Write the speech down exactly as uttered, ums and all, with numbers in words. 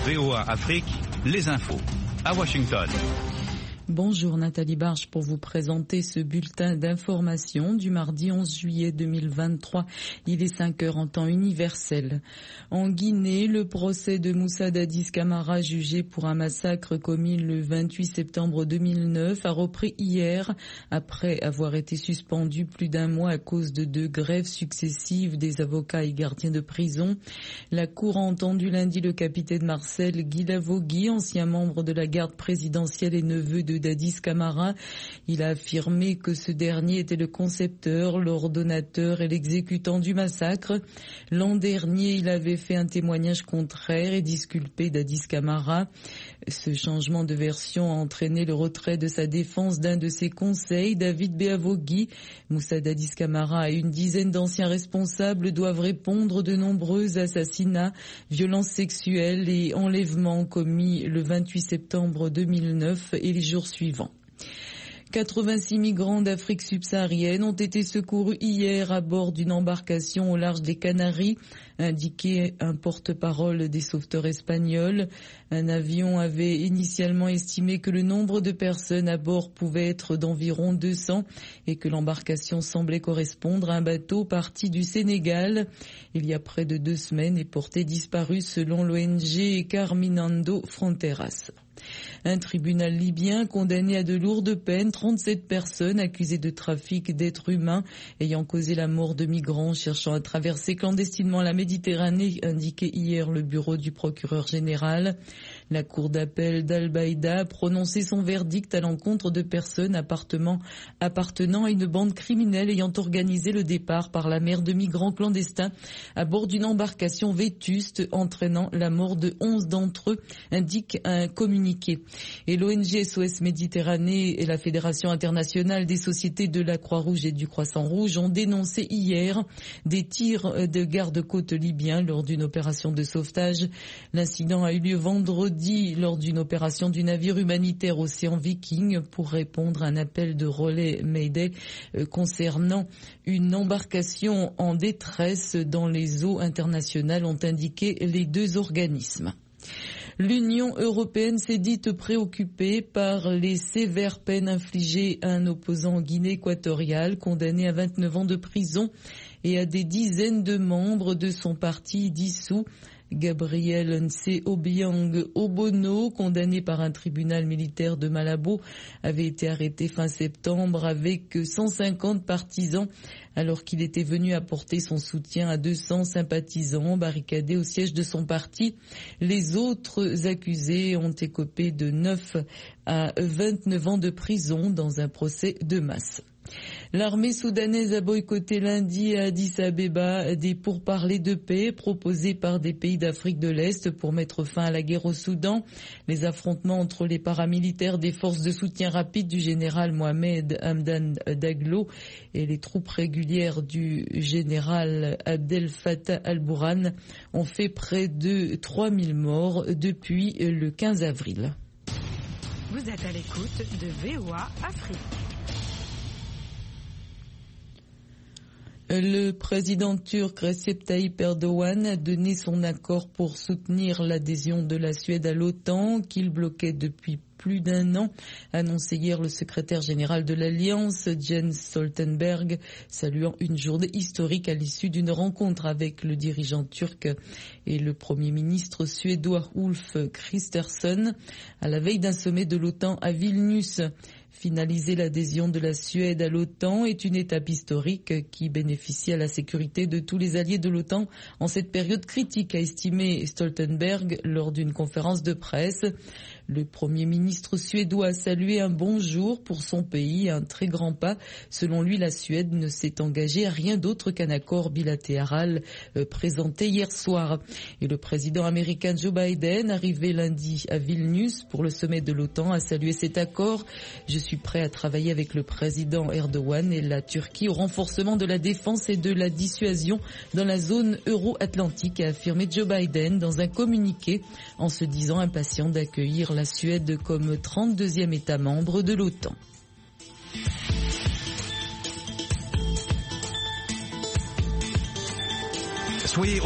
V O A Afrique, les infos. À Washington. Bonjour Nathalie Barge pour vous présenter ce bulletin d'information du mardi onze juillet deux mille vingt-trois. Il est cinq heures en temps universel. En Guinée, le procès de Moussa Dadis Camara, jugé pour un massacre commis le vingt-huit septembre deux mille neuf, a repris hier après avoir été suspendu plus d'un mois à cause de deux grèves successives des avocats et gardiens de prison. La Cour a entendu lundi le capitaine Marcel Guilavogui, ancien membre de la garde présidentielle et neveu de Dadis Camara. Il a affirmé que ce dernier était le concepteur, l'ordonnateur et l'exécutant du massacre. L'an dernier, il avait fait un témoignage contraire et disculpé Dadis Camara. Ce changement de version a entraîné le retrait de sa défense d'un de ses conseils, David Beavogui. Moussa Dadis Camara et une dizaine d'anciens responsables doivent répondre de nombreux assassinats, violences sexuelles et enlèvements commis le vingt-huit septembre deux mille neuf et les jours suivants. quatre-vingt-six migrants d'Afrique subsaharienne ont été secourus hier à bord d'une embarcation au large des Canaries, indiqué un porte-parole des sauveteurs espagnols. Un avion avait initialement estimé que le nombre de personnes à bord pouvait être d'environ deux cents et que l'embarcation semblait correspondre à un bateau parti du Sénégal il y a près de deux semaines et porté disparu selon l'O N G Caminando Fronteras. Un tribunal libyen condamné à de lourdes peines trente-sept personnes accusées de trafic d'êtres humains ayant causé la mort de migrants cherchant à traverser clandestinement la Méditerranée, indiquait hier le bureau du procureur général. La cour d'appel d'Al-Baïda a prononcé son verdict à l'encontre de personnes appartenant, appartenant à une bande criminelle ayant organisé le départ par la mer de migrants clandestins à bord d'une embarcation vétuste entraînant la mort de onze d'entre eux, indique un communiqué. Et l'O N G S O S Méditerranée et la Fédération internationale des sociétés de la Croix-Rouge et du Croissant-Rouge ont dénoncé hier des tirs de garde-côte libyens lors d'une opération de sauvetage. L'incident a eu lieu vendredi lors d'une opération du navire humanitaire Océan Viking pour répondre à un appel de relais Mayday concernant une embarcation en détresse dans les eaux internationales, ont indiqué les deux organismes. L'Union européenne s'est dite préoccupée par les sévères peines infligées à un opposant en Guinée équatoriale condamné à vingt-neuf ans de prison et à des dizaines de membres de son parti dissous. Gabriel Nsé Obiang Obono, condamné par un tribunal militaire de Malabo, avait été arrêté fin septembre avec cent cinquante partisans alors qu'il était venu apporter son soutien à deux cents sympathisants barricadés au siège de son parti. Les autres accusés ont écopé de neuf à vingt-neuf ans de prison dans un procès de masse. L'armée soudanaise a boycotté lundi à Addis Abeba des pourparlers de paix proposés par des pays d'Afrique de l'Est pour mettre fin à la guerre au Soudan. Les affrontements entre les paramilitaires des forces de soutien rapide du général Mohamed Hamdan Daglo et les troupes régulières du général Abdel Fattah al-Burhan ont fait près de trois mille morts depuis le quinze avril. Vous êtes à l'écoute de V O A Afrique. Le président turc Recep Tayyip Erdogan a donné son accord pour soutenir l'adhésion de la Suède à l'OTAN, qu'il bloquait depuis plus d'un an, annoncé hier le secrétaire général de l'Alliance, Jens Stoltenberg, saluant une journée historique à l'issue d'une rencontre avec le dirigeant turc et le premier ministre suédois Ulf Kristersson à la veille d'un sommet de l'OTAN à Vilnius. Finaliser l'adhésion de la Suède à l'OTAN est une étape historique qui bénéficie à la sécurité de tous les alliés de l'OTAN en cette période critique, a estimé Stoltenberg lors d'une conférence de presse. Le Premier ministre suédois a salué un bon jour pour son pays, un très grand pas. Selon lui, la Suède ne s'est engagée à rien d'autre qu'un accord bilatéral euh, présenté hier soir. Et le président américain Joe Biden, arrivé lundi à Vilnius pour le sommet de l'OTAN, a salué cet accord. Je suis prêt à travailler avec le président Erdogan et la Turquie au renforcement de la défense et de la dissuasion dans la zone euro-atlantique, a affirmé Joe Biden dans un communiqué en se disant impatient d'accueillir la Suède comme trente-deuxième État membre de l'OTAN. Soyez